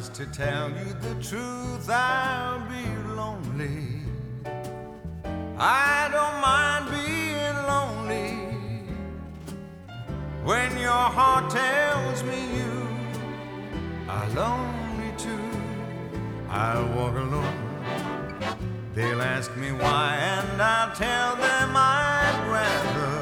'cause to tell you the truth, I'll be lonely. I don't mind being lonely when your heart tells me you are lonely too. I'll walk alone. They'll ask me why, and I'll tell them I'd rather.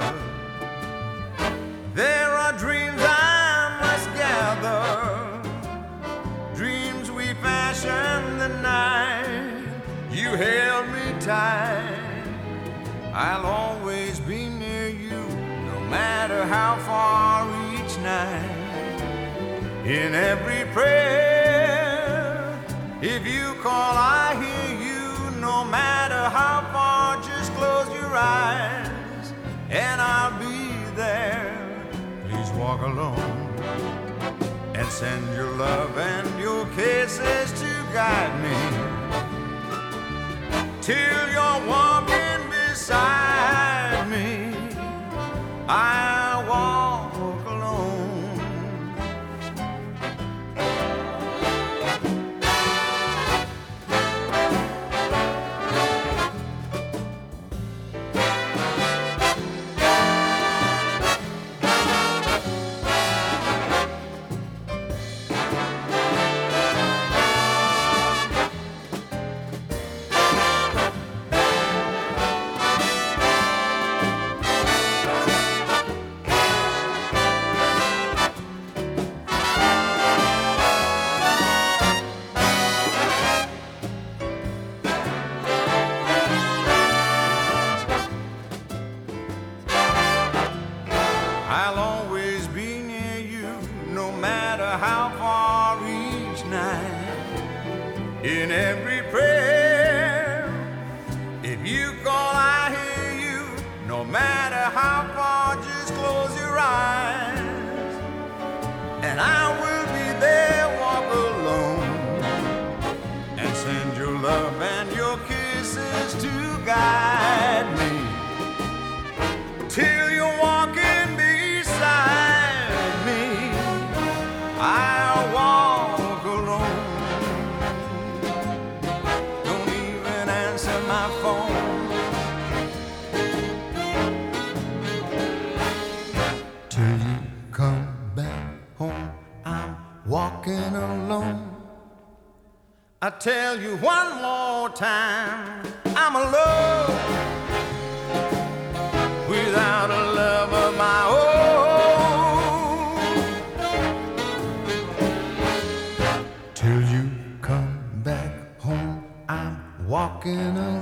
There are dreams I must gather, dreams we fashioned the night you held me tight. I'll always be near you, no matter how far each night. In every prayer, if you call, I hear you. No matter how far, just close your eyes, and I'll be there. Please walk alone and send your love and your kisses to guide me till you're walking beside me. I'll walk alone. I'll always be near you, no matter how far each night. In every prayer, if you call, I hear you. No matter how far, just close your eyes, and I will be there. Walk alone and send your love and your kisses to guide me till you're walking beside me. I'll walk alone. Don't even answer my phone. Till you come back home, I'm walking alone. I tell you one more time, I'm alone without a love of my own. Till you come back home, I'm walking alone.